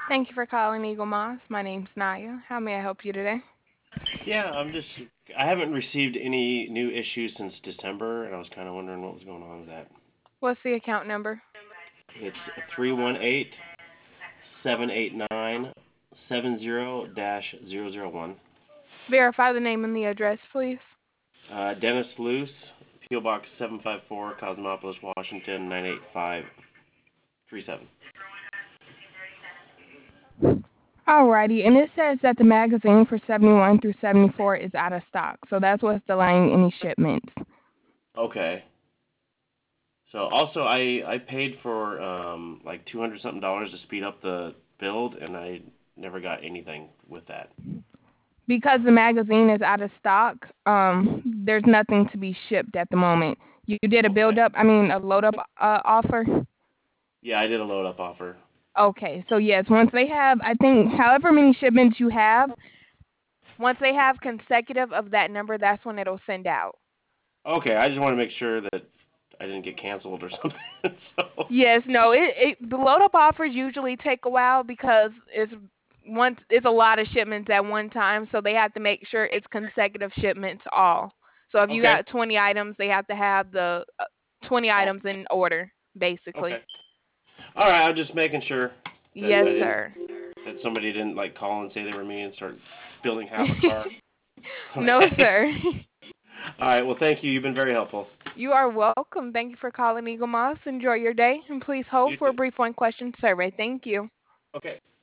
Thank you for calling Eagle Moss. My name's Naya. How may I help you today? Yeah, I haven't received any new issues since December, and I was kind of wondering what was going on with that. What's the account number? It's 318-789-70-001. Verify the name and the address, please. Dennis Luce, P.O. Box 754, Cosmopolis, Washington 98537. Alrighty, and it says that the magazine for 71 through 74 is out of stock, so that's what's delaying any shipments. Okay. So also, I paid for like 200 something dollars to speed up the build, and I never got anything with that. Because the magazine is out of stock, there's nothing to be shipped at the moment. You did a Okay. a load up offer. Yeah, I did a load up offer. Okay, so yes, once they have, I think, however many shipments you have, once they have consecutive of that number, that's when it'll send out. Okay, I just want to make sure that I didn't get canceled or something. So, Yes, no, the load up offers usually take a while because it's a lot of shipments at one time, so they have to make sure it's consecutive shipments all. So if you okay. got 20 items, they have to have the 20 Oh, items in order, okay. basically. All right, I'm just making sure that Yes, sir. that somebody didn't like call and say they were me and start building half a car. No, Okay. sir. All right. Well, thank you. You've been very helpful. You are welcome. Thank you for calling Eagle Moss. Enjoy your day, and please hold You for a too. brief one question survey. Thank you. Okay.